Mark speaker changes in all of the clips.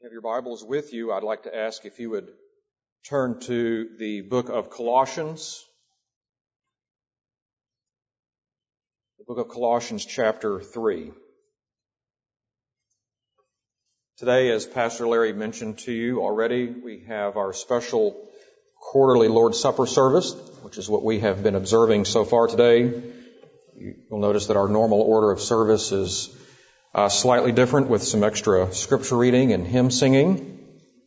Speaker 1: Have your Bibles with you, I'd like to ask if you would turn to the book of Colossians. The book of Colossians chapter 3. Today, as Pastor Larry mentioned to you already, we have our special quarterly Lord's Supper service, which is what we have been observing so far today. You'll notice that our normal order of service is slightly different with some extra scripture reading and hymn singing.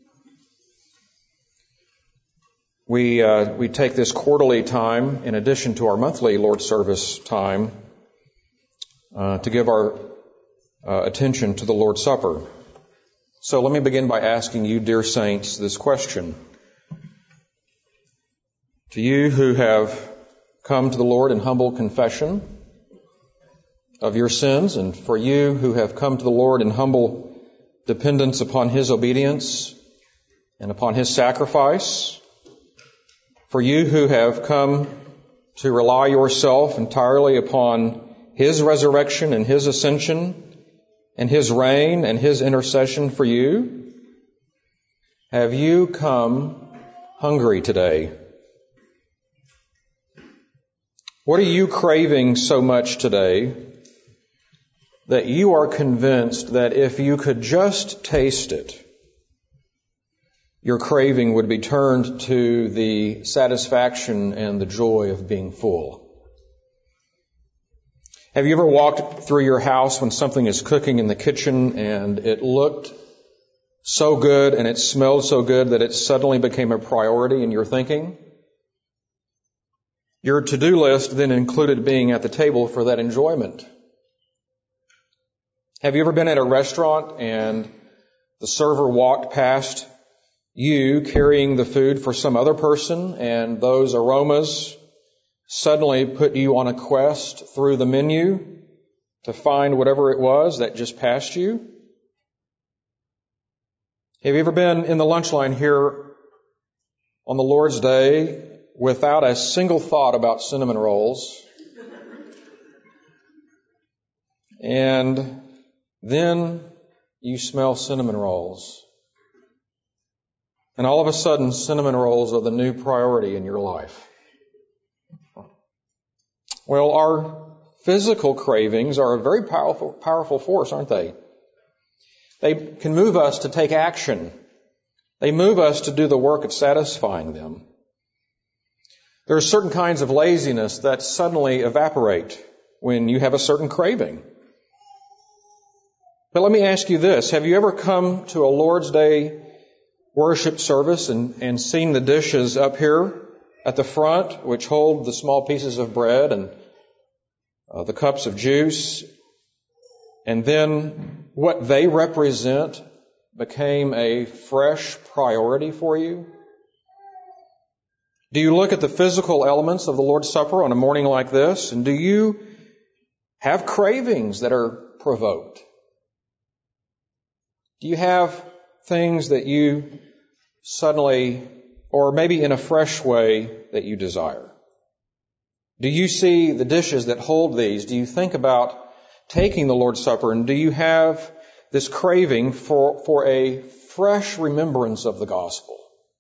Speaker 1: We take this quarterly time in addition to our monthly Lord's service time to give our attention to the Lord's Supper. So let me begin by asking you, dear saints, this question. To you who have come to the Lord in humble confession of your sins, and for you who have come to the Lord in humble dependence upon His obedience and upon His sacrifice, for you who have come to rely yourself entirely upon His resurrection and His ascension and His reign and His intercession for you, have you come hungry today? What are you craving so much today that you are convinced that if you could just taste it, your craving would be turned to the satisfaction and the joy of being full? Have you ever walked through your house when something is cooking in the kitchen and it looked so good and it smelled so good that it suddenly became a priority in your thinking? Your to-do list then included being at the table for that enjoyment. Have you ever been at a restaurant and the server walked past you carrying the food for some other person, and those aromas suddenly put you on a quest through the menu to find whatever it was that just passed you? Have you ever been in the lunch line here on the Lord's Day without a single thought about cinnamon rolls? And then you smell cinnamon rolls. And all of a sudden, cinnamon rolls are the new priority in your life. Well, our physical cravings are a very powerful force, aren't they? They can move us to take action. They move us to do the work of satisfying them. There are certain kinds of laziness that suddenly evaporate when you have a certain craving. But let me ask you this. Have you ever come to a Lord's Day worship service and seen the dishes up here at the front, which hold the small pieces of bread and the cups of juice, and then what they represent became a fresh priority for you? Do you look at the physical elements of the Lord's Supper on a morning like this, and do you have cravings that are provoked? Do you have things that you suddenly, or maybe in a fresh way, that you desire? Do you see the dishes that hold these? Do you think about taking the Lord's Supper, and do you have this craving for a fresh remembrance of the gospel?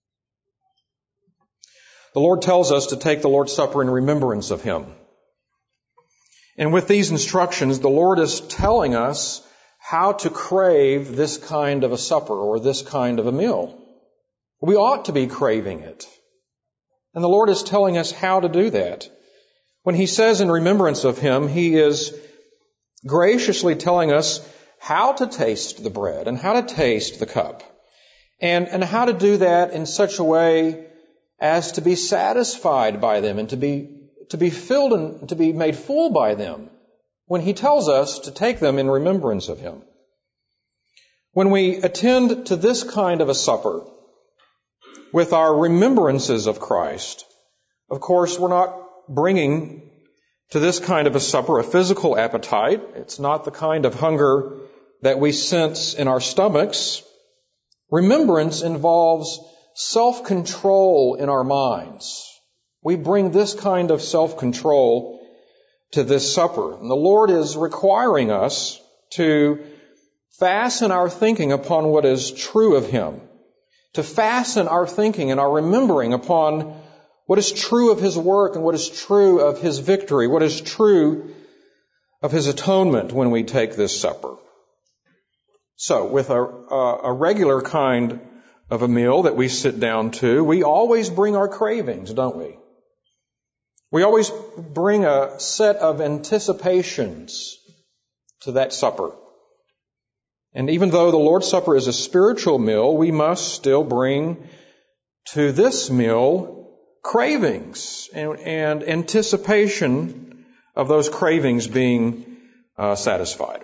Speaker 1: The Lord tells us to take the Lord's Supper in remembrance of Him. And with these instructions, the Lord is telling us how to crave this kind of a supper or this kind of a meal. We ought to be craving it. And the Lord is telling us how to do that. When He says in remembrance of Him, He is graciously telling us how to taste the bread and how to taste the cup. And how to do that in such a way as to be satisfied by them and to be filled and to be made full by them when He tells us to take them in remembrance of Him. When we attend to this kind of a supper with our remembrances of Christ, of course, we're not bringing to this kind of a supper a physical appetite. It's not the kind of hunger that we sense in our stomachs. Remembrance involves self-control in our minds. We bring this kind of self-control to this supper. And the Lord is requiring us to fasten our thinking upon what is true of Him, to fasten our thinking and our remembering upon what is true of His work and what is true of His victory, what is true of His atonement when we take this supper. So, with a regular kind of a meal that we sit down to, we always bring our cravings, don't we? We always bring a set of anticipations to that supper. And even though the Lord's Supper is a spiritual meal, we must still bring to this meal cravings and anticipation of those cravings being satisfied.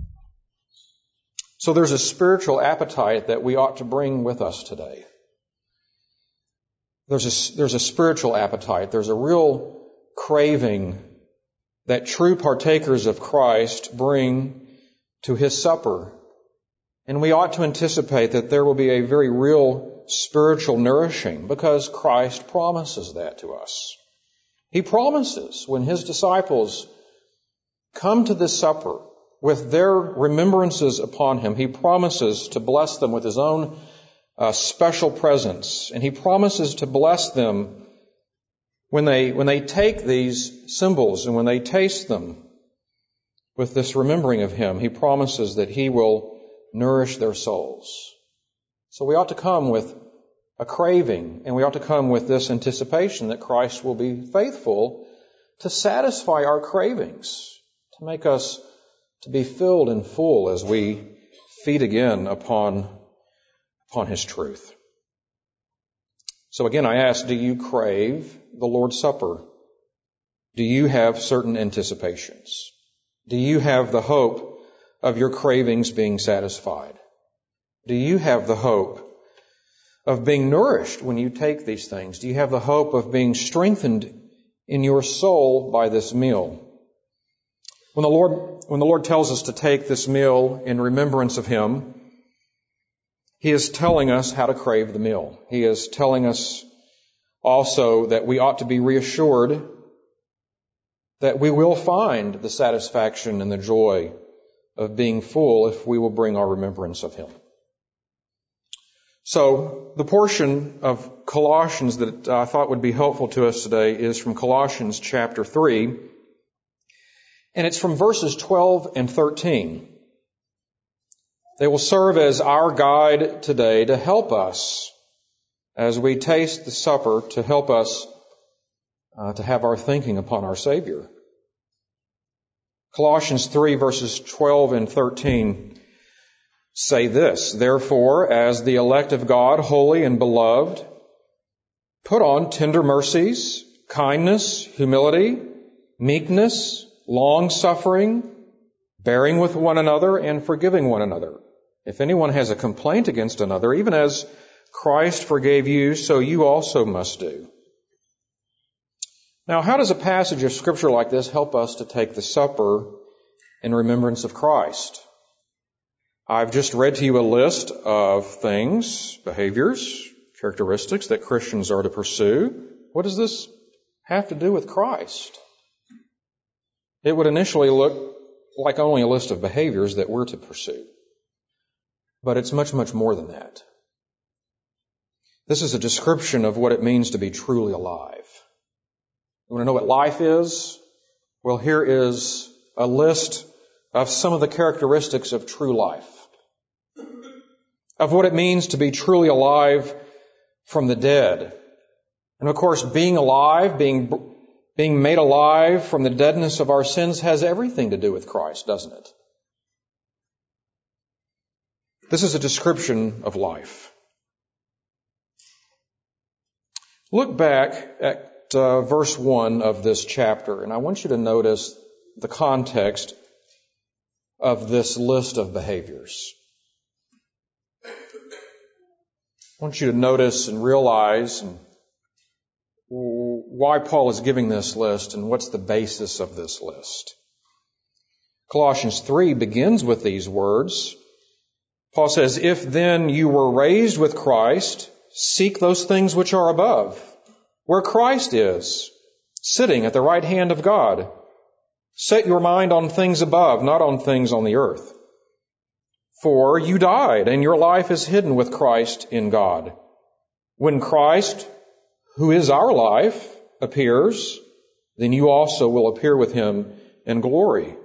Speaker 1: So there's a spiritual appetite that we ought to bring with us today. There's a spiritual appetite. There's a real craving that true partakers of Christ bring to His supper. And we ought to anticipate that there will be a very real spiritual nourishing because Christ promises that to us. He promises when His disciples come to this supper with their remembrances upon Him, He promises to bless them with His own special presence. And He promises to bless them when they take these symbols and when they taste them with this remembering of Him. He promises that He will nourish their souls. So we ought to come with a craving, and we ought to come with this anticipation that Christ will be faithful to satisfy our cravings, to make us to be filled and full as we feed again upon His truth. So again, I ask, do you crave the Lord's Supper? Do you have certain anticipations? Do you have the hope of your cravings being satisfied? Do you have the hope of being nourished when you take these things? Do you have the hope of being strengthened in your soul by this meal? When the Lord tells us to take this meal in remembrance of Him, He is telling us how to crave the meal. He is telling us also that we ought to be reassured that we will find the satisfaction and the joy of being full if we will bring our remembrance of Him. So, the portion of Colossians that I thought would be helpful to us today is from Colossians chapter 3, and it's from verses 12 and 13. They will serve as our guide today to help us as we taste the supper, to help us to have our thinking upon our Savior. Colossians 3 verses 12 and 13 say this: "Therefore, as the elect of God, holy and beloved, put on tender mercies, kindness, humility, meekness, long-suffering, bearing with one another and forgiving one another. If anyone has a complaint against another, even as Christ forgave you, so you also must do." Now, how does a passage of Scripture like this help us to take the supper in remembrance of Christ? I've just read to you a list of things, behaviors, characteristics that Christians are to pursue. What does this have to do with Christ? It would initially look like only a list of behaviors that we're to pursue. But it's much, much more than that. This is a description of what it means to be truly alive. You want to know what life is? Well, here is a list of some of the characteristics of true life. Of what it means to be truly alive from the dead. And of course, being alive, being made alive from the deadness of our sins has everything to do with Christ, doesn't it? This is a description of life. Look back at verse 1 of this chapter, and I want you to notice the context of this list of behaviors. I want you to notice and realize why Paul is giving this list and what's the basis of this list. Colossians 3 begins with these words. Paul says, "If then you were raised with Christ, seek those things which are above, where Christ is, sitting at the right hand of God. Set your mind on things above, not on things on the earth. For you died, and your life is hidden with Christ in God. When Christ, who is our life, appears, then you also will appear with him in glory.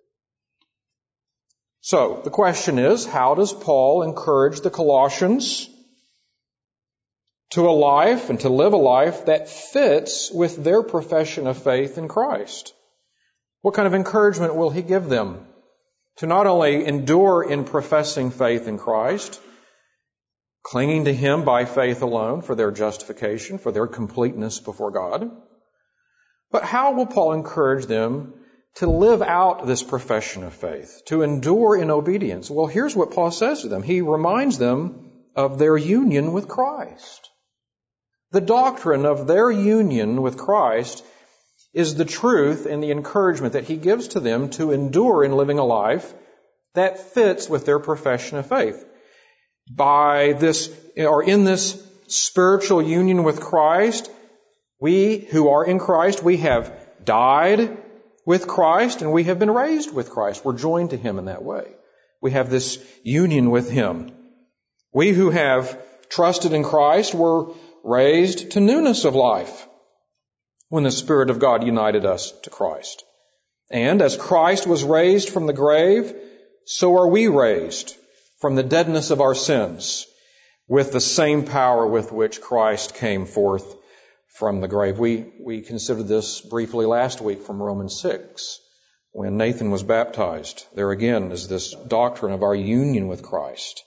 Speaker 1: So, the question is, how does Paul encourage the Colossians to a life and to live a life that fits with their profession of faith in Christ? What kind of encouragement will he give them to not only endure in professing faith in Christ, clinging to him by faith alone for their justification, for their completeness before God, but how will Paul encourage them to live out this profession of faith, to endure in obedience? Well, here's what Paul says to them. He reminds them of their union with Christ. The doctrine of their union with Christ is the truth and the encouragement that he gives to them to endure in living a life that fits with their profession of faith. By this, or in this spiritual union with Christ, we who are in Christ, we have died with Christ and we have been raised with Christ. We're joined to him in that way. We have this union with him. We who have trusted in Christ were raised to newness of life when the Spirit of God united us to Christ. And as Christ was raised from the grave, so are we raised from the deadness of our sins with the same power with which Christ came forth from the grave. We considered this briefly last week from Romans 6 when Nathan was baptized. There again is this doctrine of our union with Christ.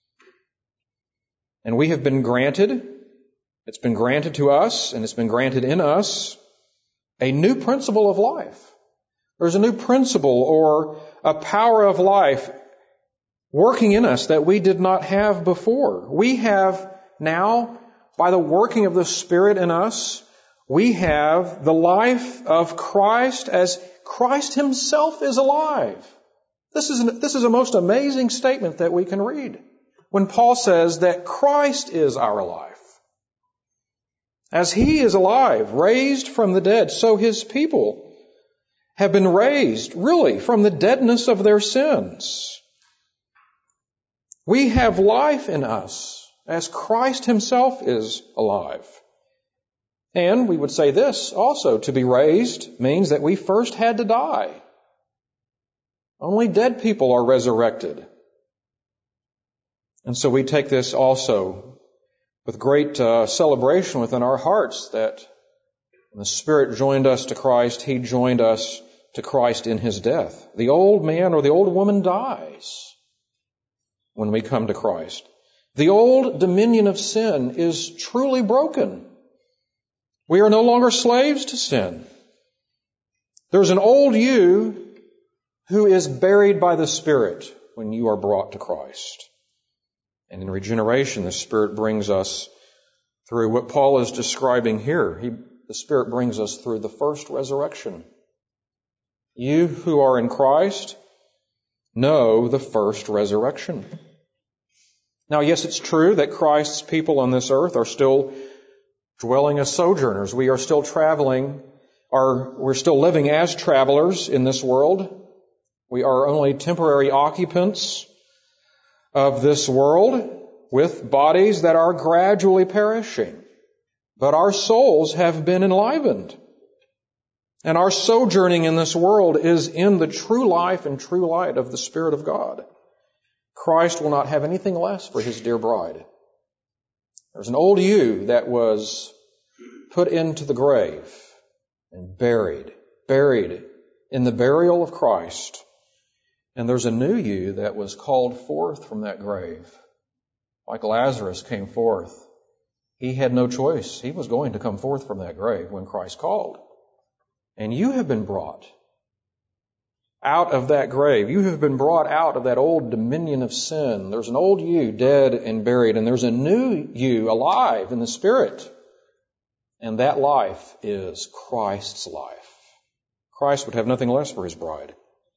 Speaker 1: And we have been granted, it's been granted to us, and it's been granted in us, a new principle of life. There's a new principle or a power of life working in us that we did not have before. We have now, by the working of the Spirit in us, we have the life of Christ as Christ himself is alive. This is a most amazing statement that we can read when Paul says that Christ is our life. As he is alive, raised from the dead, so his people have been raised, really, from the deadness of their sins. We have life in us as Christ himself is alive. And we would say this also, to be raised means that we first had to die. Only dead people are resurrected. And so we take this also with great celebration within our hearts that when the Spirit joined us to Christ, he joined us to Christ in his death. The old man or the old woman dies when we come to Christ. The old dominion of sin is truly broken. We are no longer slaves to sin. There's an old you who is buried by the Spirit when you are brought to Christ. And in regeneration, the Spirit brings us through what Paul is describing here. The Spirit brings us through the first resurrection. You who are in Christ know the first resurrection. Now, yes, it's true that Christ's people on this earth are still dwelling as sojourners. We are still traveling, we're still living as travelers in this world. We are only temporary occupants of this world with bodies that are gradually perishing. But our souls have been enlivened. And our sojourning in this world is in the true life and true light of the Spirit of God. Christ will not have anything less for his dear bride. There's an old you that was put into the grave and buried in the burial of Christ. And there's a new you that was called forth from that grave. Like Lazarus came forth. He had no choice. He was going to come forth from that grave when Christ called. And you have been brought out of that grave. You have been brought out of that old dominion of sin. There's an old you dead and buried, and there's a new you alive in the Spirit. And that life is Christ's life. Christ would have nothing less for his bride.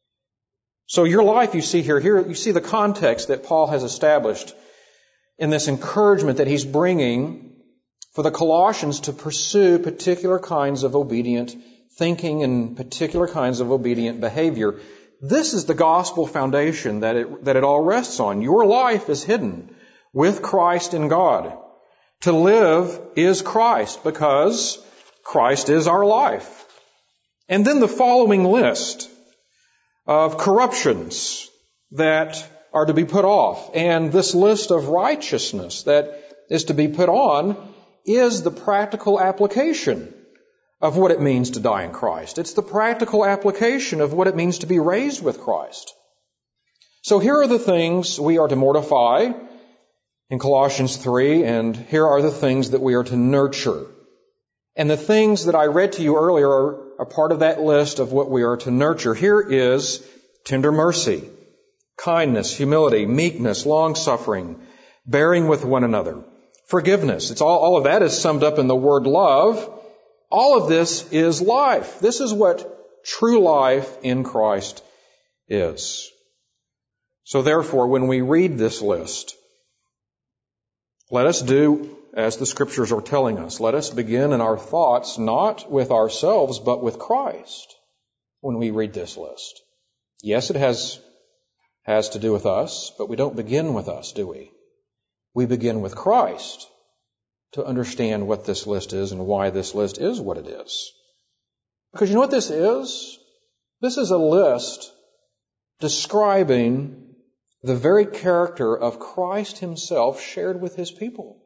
Speaker 1: So your life, you see here you see the context that Paul has established in this encouragement that he's bringing for the Colossians to pursue particular kinds of obedient thinking and particular kinds of obedient behavior. This is the gospel foundation that it all rests on. Your life is hidden with Christ in God. To live is Christ because Christ is our life. And then the following list of corruptions that are to be put off, and this list of righteousness that is to be put on, is the practical application of what it means to die in Christ. It's the practical application of what it means to be raised with Christ. So here are the things we are to mortify in Colossians 3, and here are the things that we are to nurture. And the things that I read to you earlier are part of that list of what we are to nurture. Here is tender mercy, kindness, humility, meekness, long-suffering, bearing with one another, forgiveness. It's all of that is summed up in the word love. All of this is life. This is what true life in Christ is. So therefore, when we read this list, let us do as the Scriptures are telling us. Let us begin in our thoughts not with ourselves, but with Christ when we read this list. Yes, it has to do with us, but we don't begin with us, do we? We begin with Christ to understand what this list is and why this list is what it is. Because you know what this is? This is a list describing the very character of Christ Himself shared with His people.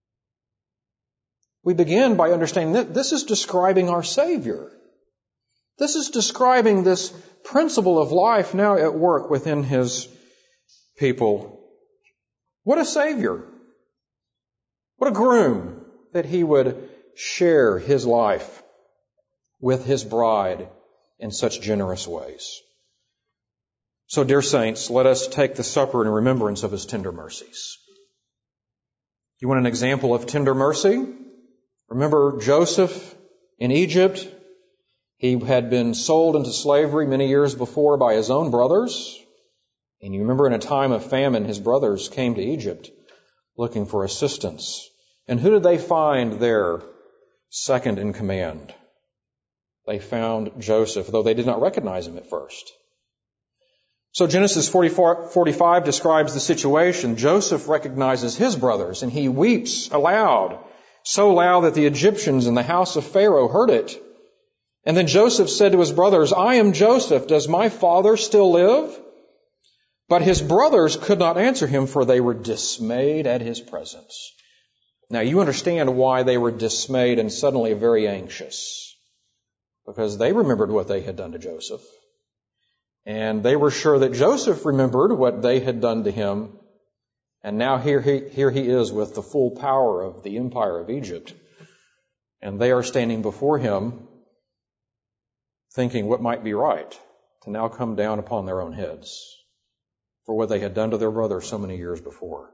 Speaker 1: We begin by understanding that this is describing our Savior. This is describing this principle of life now at work within His people. What a Savior! What a groom that He would share His life with His bride in such generous ways. So, dear saints, let us take the supper in remembrance of His tender mercies. You want an example of tender mercy? Remember Joseph in Egypt? He had been sold into slavery many years before by his own brothers. And you remember in a time of famine, his brothers came to Egypt looking for assistance. And who did they find there second in command? They found Joseph, though they did not recognize him at first. So Genesis 45 describes the situation. Joseph recognizes his brothers, and he weeps aloud, so loud that the Egyptians in the house of Pharaoh heard it. And then Joseph said to his brothers, "I am Joseph. Does my father still live?" But his brothers could not answer him, for they were dismayed at his presence. Now you understand why they were dismayed and suddenly very anxious. Because they remembered what they had done to Joseph. And they were sure that Joseph remembered what they had done to him. And now here he is with the full power of the empire of Egypt. And they are standing before him thinking what might be right to now come down upon their own heads for what they had done to their brother so many years before.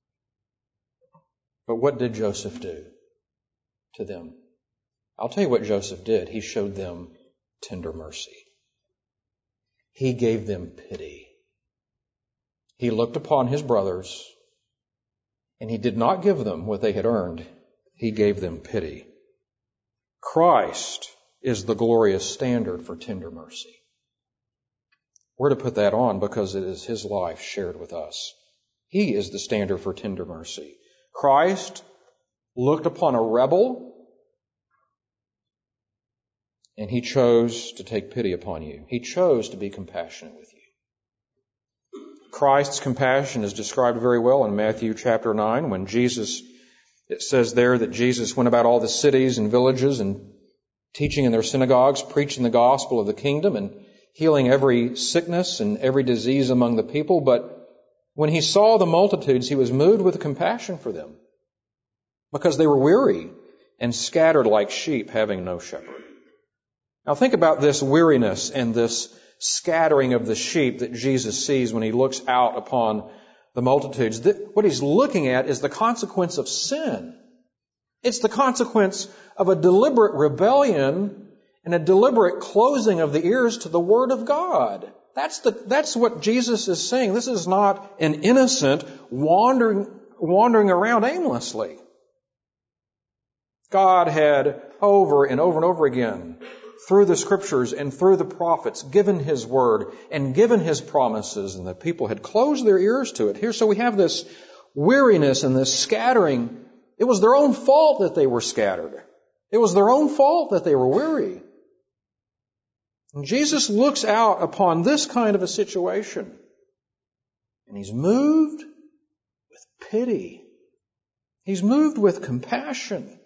Speaker 1: But what did Joseph do to them? I'll tell you what Joseph did. He showed them tender mercy. He gave them pity. He looked upon his brothers, and he did not give them what they had earned. He gave them pity. Christ is the glorious standard for tender mercy. We're to put that on because it is His life shared with us. He is the standard for tender mercy. Christ looked upon a rebel, and He chose to take pity upon you. He chose to be compassionate with you. Christ's compassion is described very well in Matthew chapter 9 when it says there that Jesus went about all the cities and villages and teaching in their synagogues, preaching the gospel of the kingdom and healing every sickness and every disease among the people. But when He saw the multitudes, He was moved with compassion for them because they were weary and scattered like sheep having no shepherd. Now think about this weariness and this scattering of the sheep that Jesus sees when He looks out upon the multitudes. What He's looking at is the consequence of sin. It's the consequence of a deliberate rebellion and a deliberate closing of the ears to the Word of God. That's what Jesus is saying. This is not an innocent wandering around aimlessly. God had over and over and over again, through the Scriptures and through the prophets, given His Word and given His promises, and the people had closed their ears to it. Here, so we have this weariness and this scattering. It was their own fault that they were scattered. It was their own fault that they were weary. And Jesus looks out upon this kind of a situation, and He's moved with pity. He's moved with compassion.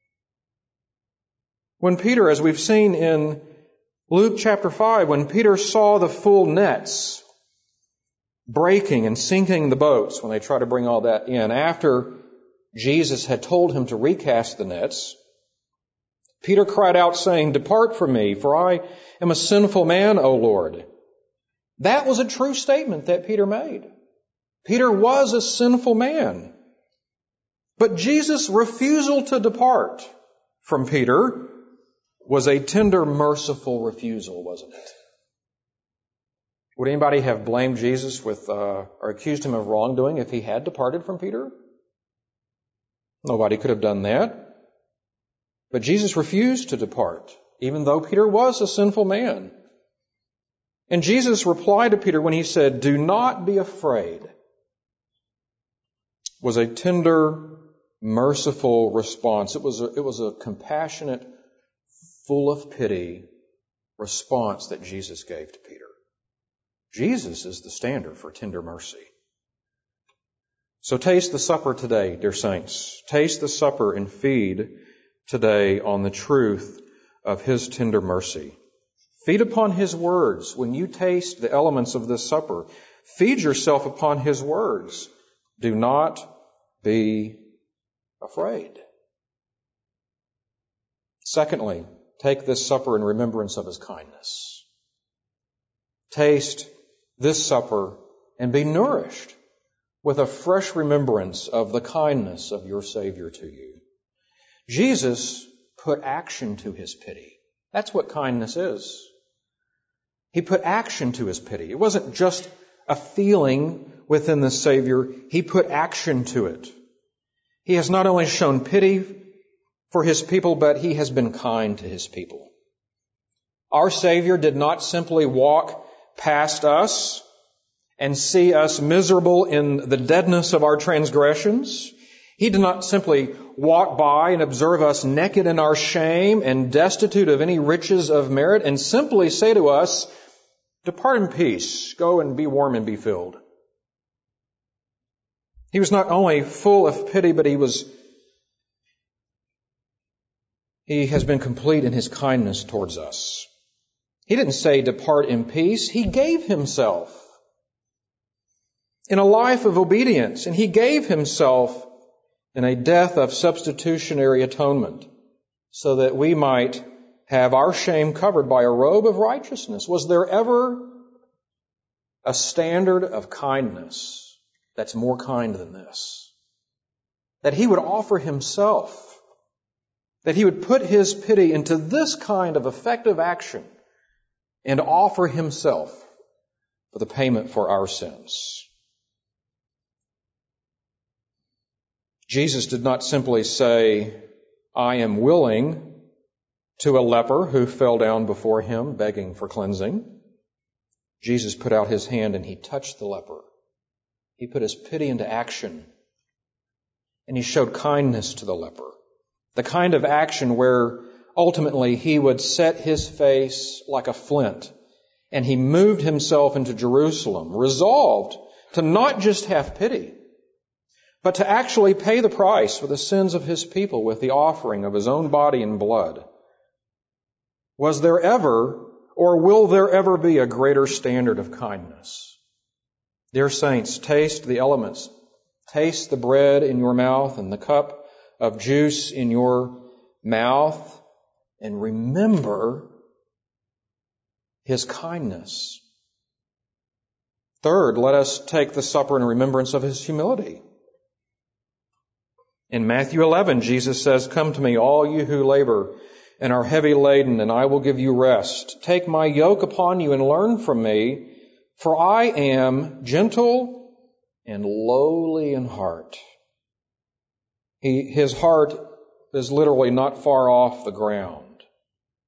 Speaker 1: When Peter, as we've seen in Luke chapter 5, when Peter saw the full nets breaking and sinking the boats when they try to bring all that in, after Jesus had told him to recast the nets, Peter cried out saying, "Depart from me, for I am a sinful man, O Lord." That was a true statement that Peter made. Peter was a sinful man. But Jesus' refusal to depart from Peter was a tender, merciful refusal, wasn't it? Would anybody have blamed Jesus or accused him of wrongdoing if he had departed from Peter? Nobody could have done that. But Jesus refused to depart, even though Peter was a sinful man. And Jesus replied to Peter when he said, "Do not be afraid," was a tender, merciful response. It was a compassionate, full of pity response that Jesus gave to Peter. Jesus is the standard for tender mercy. So taste the supper today, dear saints. Taste the supper and feed today on the truth of His tender mercy. Feed upon His words. When you taste the elements of this supper, feed yourself upon His words. Do not be afraid. Secondly, take this supper in remembrance of His kindness. Taste this supper and be nourished with a fresh remembrance of the kindness of your Savior to you. Jesus put action to His pity. That's what kindness is. He put action to His pity. It wasn't just a feeling within the Savior. He put action to it. He has not only shown pity for His people, but He has been kind to His people. Our Savior did not simply walk past us and see us miserable in the deadness of our transgressions. He did not simply walk by and observe us naked in our shame and destitute of any riches of merit and simply say to us, "Depart in peace, go and be warm and be filled." He was not only full of pity, but He has been complete in His kindness towards us. He didn't say, "Depart in peace." He gave Himself in a life of obedience, and He gave Himself in a death of substitutionary atonement so that we might have our shame covered by a robe of righteousness. Was there ever a standard of kindness that's more kind than this? That He would offer Himself, that He would put His pity into this kind of effective action and offer Himself for the payment for our sins. Jesus did not simply say, "I am willing," to a leper who fell down before Him begging for cleansing. Jesus put out His hand and He touched the leper. He put His pity into action, and He showed kindness to the leper. The kind of action where ultimately He would set His face like a flint, and He moved Himself into Jerusalem, resolved to not just have pity, but to actually pay the price for the sins of His people with the offering of His own body and blood. Was there ever, or will there ever be, a greater standard of kindness? Dear saints, taste the elements. Taste the bread in your mouth and the cup of juice in your mouth, and remember His kindness. Third, let us take the supper in remembrance of His humility. In Matthew 11, Jesus says, "Come to me, all you who labor and are heavy laden, and I will give you rest. Take my yoke upon you and learn from me, for I am gentle and lowly in heart." His heart is literally not far off the ground.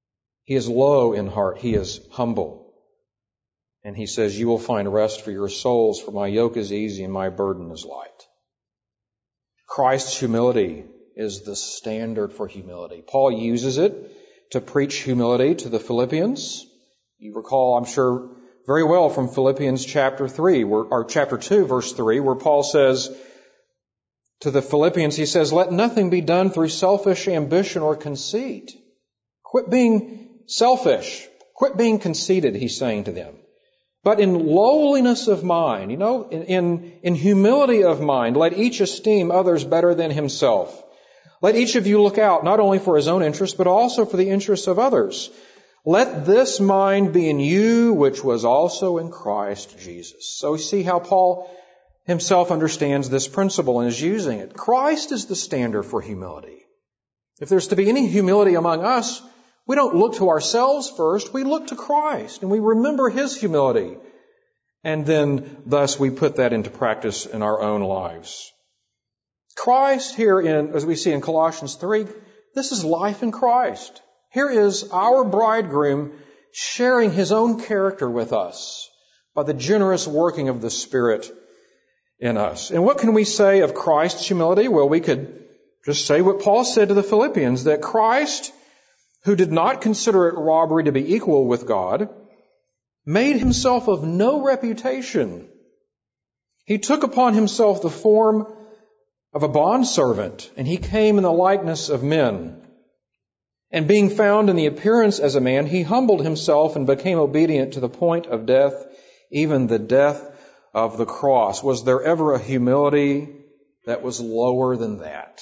Speaker 1: He is low in heart. He is humble. And he says, you will find rest for your souls, for my yoke is easy and my burden is light. Christ's humility is the standard for humility. Paul uses it to preach humility to the Philippians. You recall, I'm sure, very well from Philippians chapter 3, or chapter 2, verse 3, where Paul says to the Philippians, he says, let nothing be done through selfish ambition or conceit. Quit being selfish. Quit being conceited, he's saying to them. But in lowliness of mind, in humility of mind, let each esteem others better than himself. Let each of you look out not only for his own interest, but also for the interests of others. Let this mind be in you, which was also in Christ Jesus. So we see how Paul himself understands this principle and is using it. Christ is the standard for humility. If there's to be any humility among us, we don't look to ourselves first, we look to Christ and we remember His humility. And then thus we put that into practice in our own lives. Christ here as we see in Colossians 3, this is life in Christ. Here is our bridegroom sharing his own character with us by the generous working of the Spirit in us. And what can we say of Christ's humility? Well, we could just say what Paul said to the Philippians, that Christ, who did not consider it robbery to be equal with God, made himself of no reputation. He took upon himself the form of a bondservant, and he came in the likeness of men. And being found in the appearance as a man, he humbled himself and became obedient to the point of death, even the death of the cross. Was there ever a humility that was lower than that?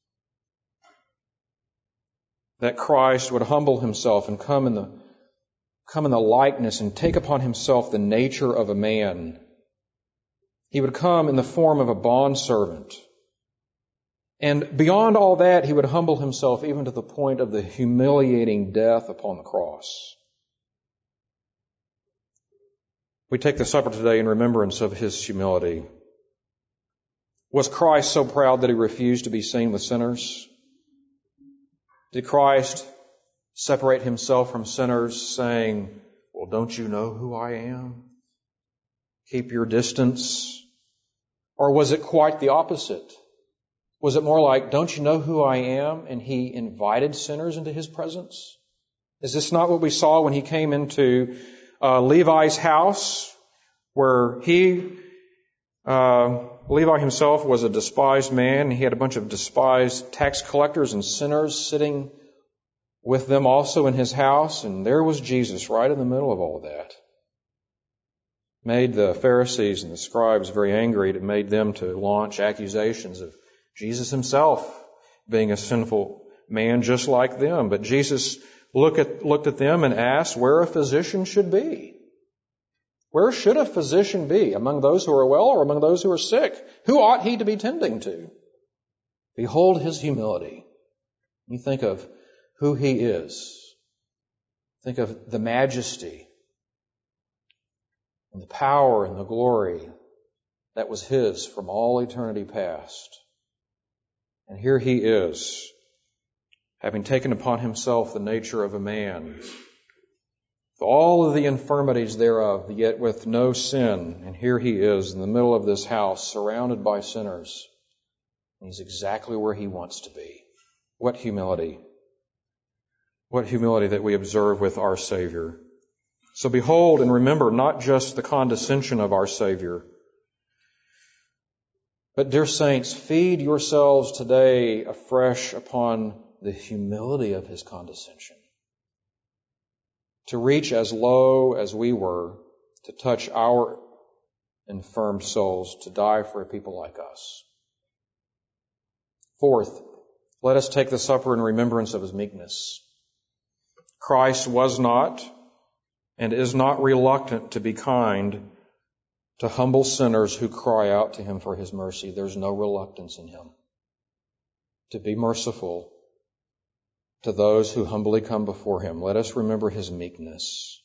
Speaker 1: That Christ would humble himself and come in the likeness and take upon himself the nature of a man. He would come in the form of a bondservant. And beyond all that, he would humble himself even to the point of the humiliating death upon the cross. We take the supper today in remembrance of his humility. Was Christ so proud that he refused to be seen with sinners? Did Christ separate himself from sinners, saying, well, don't you know who I am? Keep your distance. Or was it quite the opposite? Was it more like, don't you know who I am? And he invited sinners into his presence? Is this not what we saw when he came into Levi's house, where Levi himself was a despised man. He had a bunch of despised tax collectors and sinners sitting with them also in his house. And there was Jesus right in the middle of all that. Made the Pharisees and the scribes very angry. It made them to launch accusations of Jesus himself being a sinful man just like them. But Jesus looked at them and asked where a physician should be. Where should a physician be? Among those who are well or among those who are sick? Who ought he to be tending to? Behold his humility. You think of who he is. Think of the majesty and the power and the glory that was his from all eternity past. And here he is, having taken upon himself the nature of a man, with all of the infirmities thereof, yet with no sin. And here he is in the middle of this house, surrounded by sinners. And he's exactly where he wants to be. What humility. What humility that we observe with our Savior. So behold and remember not just the condescension of our Savior, but, dear saints, feed yourselves today afresh upon the humility of his condescension. To reach as low as we were, to touch our infirmed souls, to die for a people like us. Fourth, let us take the supper in remembrance of his meekness. Christ was not and is not reluctant to be kind to humble sinners who cry out to him for his mercy. There's no reluctance in him to be merciful to those who humbly come before him. Let us remember his meekness.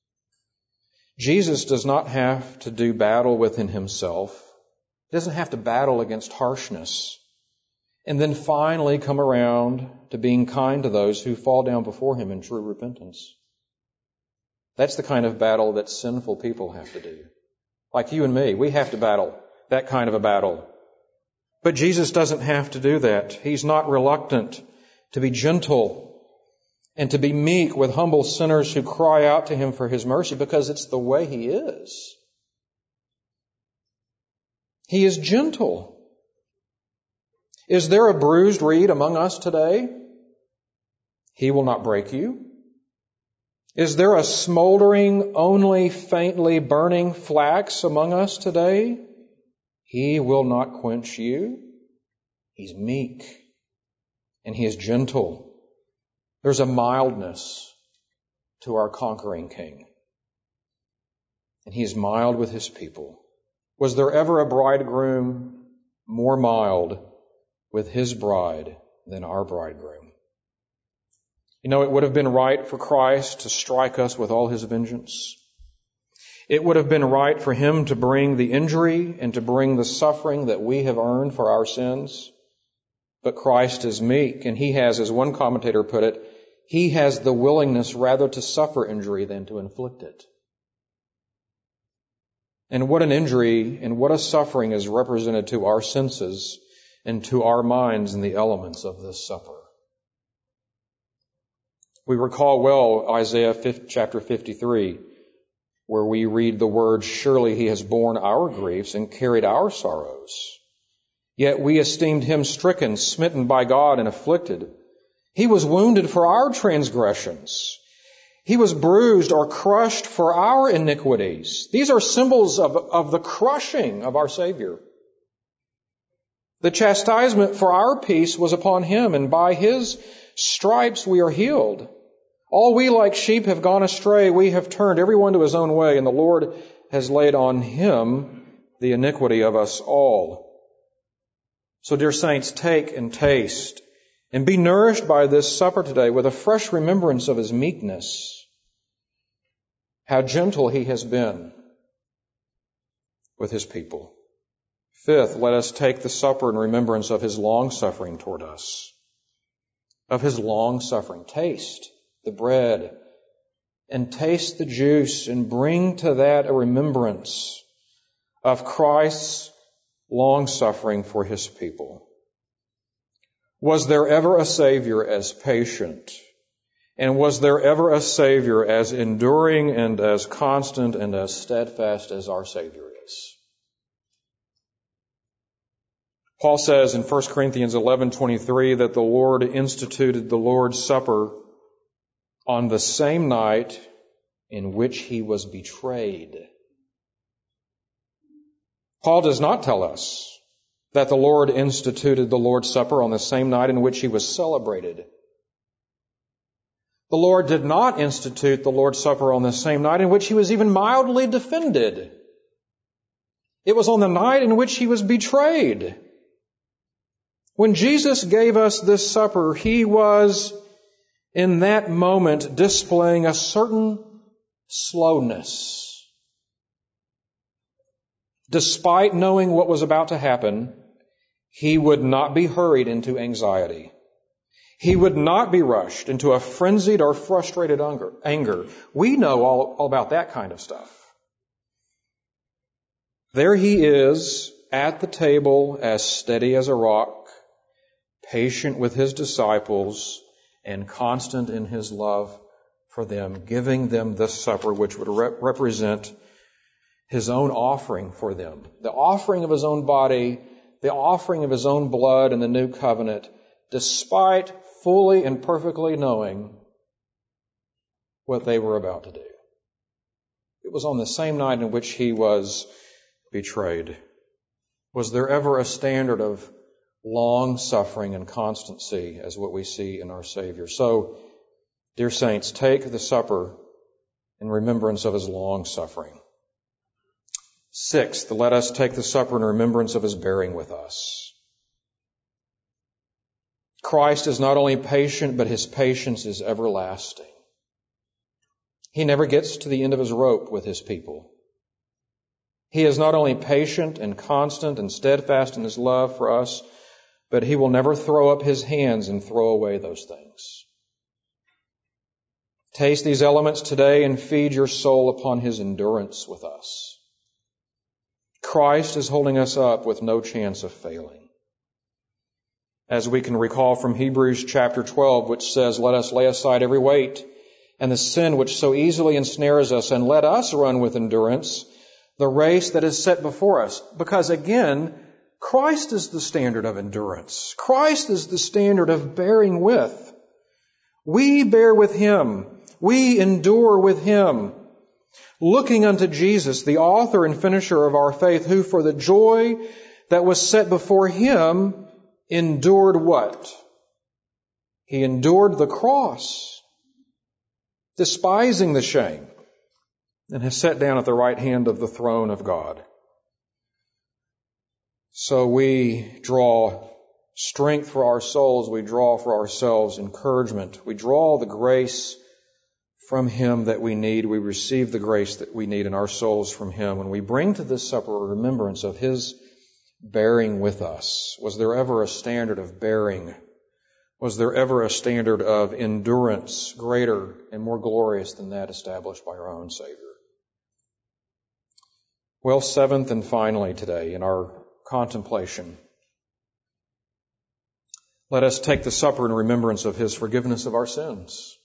Speaker 1: Jesus does not have to do battle within himself. He doesn't have to battle against harshness and then finally come around to being kind to those who fall down before Him in true repentance. That's the kind of battle that sinful people have to do. Like you and me, we have to battle that kind of a battle. But Jesus doesn't have to do that. He's not reluctant to be gentle and to be meek with humble sinners who cry out to Him for His mercy, because it's the way He is. He is gentle. Is there a bruised reed among us today? He will not break you. Is there a smoldering, only faintly burning flax among us today? He will not quench you. He's meek and He is gentle. There's a mildness to our conquering King. And He is mild with His people. Was there ever a bridegroom more mild with His bride than our bridegroom? You know, it would have been right for Christ to strike us with all His vengeance. It would have been right for Him to bring the injury and to bring the suffering that we have earned for our sins. But Christ is meek, and He has, as one commentator put it, He has the willingness rather to suffer injury than to inflict it. And what an injury and what a suffering is represented to our senses and to our minds in the elements of this supper. We recall well Isaiah chapter 53, where we read the words, "Surely He has borne our griefs and carried our sorrows. Yet we esteemed Him stricken, smitten by God, and afflicted. He was wounded for our transgressions. He was bruised or crushed for our iniquities." These are symbols of the crushing of our Savior. The chastisement for our peace was upon Him, and by His stripes we are healed. All we like sheep have gone astray. We have turned everyone to his own way, and the Lord has laid on Him the iniquity of us all. So, dear saints, take and taste and be nourished by this supper today with a fresh remembrance of His meekness, how gentle He has been with His people. Fifth, let us take the supper in remembrance of His long-suffering toward us. Of His long-suffering. Taste the bread and taste the juice and bring to that a remembrance of Christ's long-suffering for His people. Was there ever a Savior as patient? And was there ever a Savior as enduring and as constant and as steadfast as our Savior is? Paul says in 1 Corinthians 11:23 that the Lord instituted the Lord's Supper on the same night in which He was betrayed. Paul does not tell us that the Lord instituted the Lord's Supper on the same night in which He was celebrated. The Lord did not institute the Lord's Supper on the same night in which He was even mildly defended. It was on the night in which He was betrayed. When Jesus gave us this supper, He was in that moment displaying a certain slowness. Despite knowing what was about to happen, He would not be hurried into anxiety. He would not be rushed into a frenzied or frustrated anger. We know all about that kind of stuff. There He is at the table, as steady as a rock, patient with His disciples, and constant in His love for them, giving them this supper which would represent His own offering for them. The offering of His own body, the offering of His own blood in the new covenant, despite fully and perfectly knowing what they were about to do. It was on the same night in which He was betrayed. Was there ever a standard of long suffering and constancy as what we see in our Savior? So, dear saints, take the supper in remembrance of His long suffering. Sixth, let us take the supper in remembrance of His bearing with us. Christ is not only patient, but His patience is everlasting. He never gets to the end of His rope with His people. He is not only patient and constant and steadfast in His love for us, but He will never throw up His hands and throw away those things. Taste these elements today and feed your soul upon His endurance with us. Christ is holding us up with no chance of failing. As we can recall from Hebrews chapter 12, which says, "Let us lay aside every weight and the sin which so easily ensnares us, and let us run with endurance the race that is set before us." Because again, Christ is the standard of endurance. Christ is the standard of bearing with. We bear with Him. We endure with Him. Looking unto Jesus, the author and finisher of our faith, who for the joy that was set before Him endured what? He endured the cross, despising the shame, and has sat down at the right hand of the throne of God. So we draw strength for our souls. We draw for ourselves encouragement. We draw the grace from Him that we need. We receive the grace that we need in our souls from Him. When we bring to this supper a remembrance of His bearing with us. Was there ever a standard of bearing? Was there ever a standard of endurance greater and more glorious than that established by our own Savior? Well, seventh and finally today in our contemplation, let us take the supper in remembrance of His forgiveness of our sins.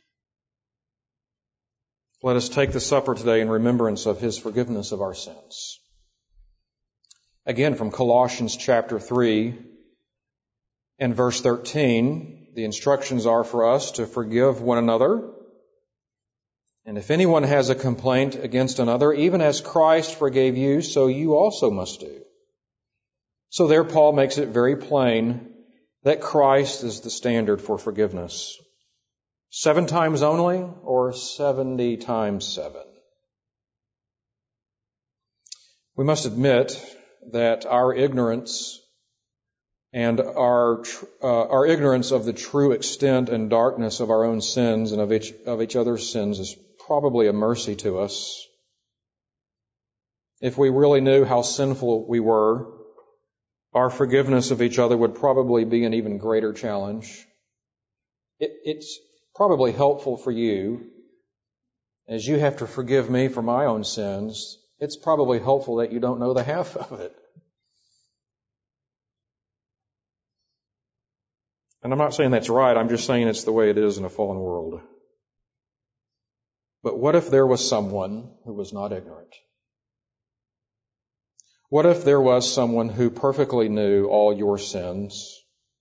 Speaker 1: Let us take the supper today in remembrance of His forgiveness of our sins. Again, from Colossians chapter 3 and verse 13, the instructions are for us to forgive one another. And if anyone has a complaint against another, even as Christ forgave you, so you also must do. So there Paul makes it very plain that Christ is the standard for forgiveness. 7 times only, or 70 times 7? We must admit that our ignorance and our ignorance of the true extent and darkness of our own sins and of each other's sins is probably a mercy to us. If we really knew how sinful we were, our forgiveness of each other would probably be an even greater challenge. It's probably helpful for you, as you have to forgive me for my own sins. It's probably helpful that you don't know the half of it. And I'm not saying that's right, I'm just saying it's the way it is in a fallen world. But what if there was someone who was not ignorant? What if there was someone who perfectly knew all your sins,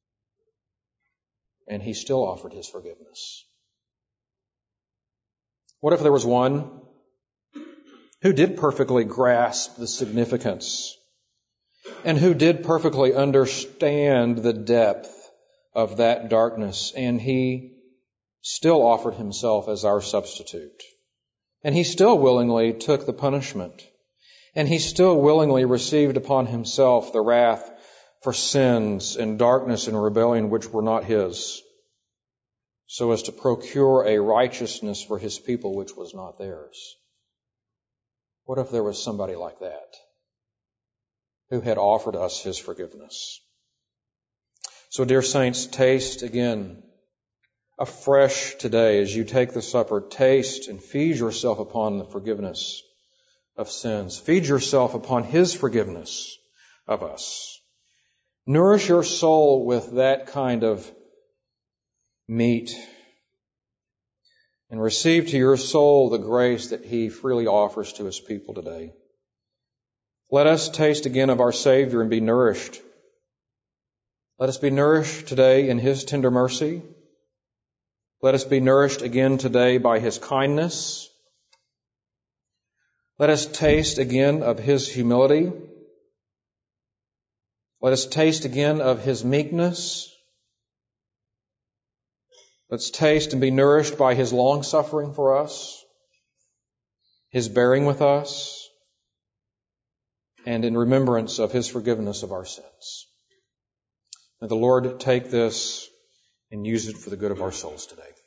Speaker 1: and he still offered his forgiveness? What if there was one who did perfectly grasp the significance and who did perfectly understand the depth of that darkness, and he still offered himself as our substitute, and he still willingly took the punishment, and he still willingly received upon himself the wrath for sins and darkness and rebellion which were not his, so as to procure a righteousness for his people which was not theirs? What if there was somebody like that who had offered us his forgiveness? So, dear saints, taste again afresh today as you take the supper. Taste and feed yourself upon the forgiveness of sins. Feed yourself upon his forgiveness of us. Nourish your soul with that kind of meat, and receive to your soul the grace that he freely offers to his people today. Let us taste again of our Savior and be nourished. Let us be nourished today in his tender mercy. Let us be nourished again today by his kindness. Let us taste again of his humility. Let us taste again of his meekness. Let's taste and be nourished by his long-suffering for us, his bearing with us, and in remembrance of his forgiveness of our sins. May the Lord take this and use it for the good of our souls today.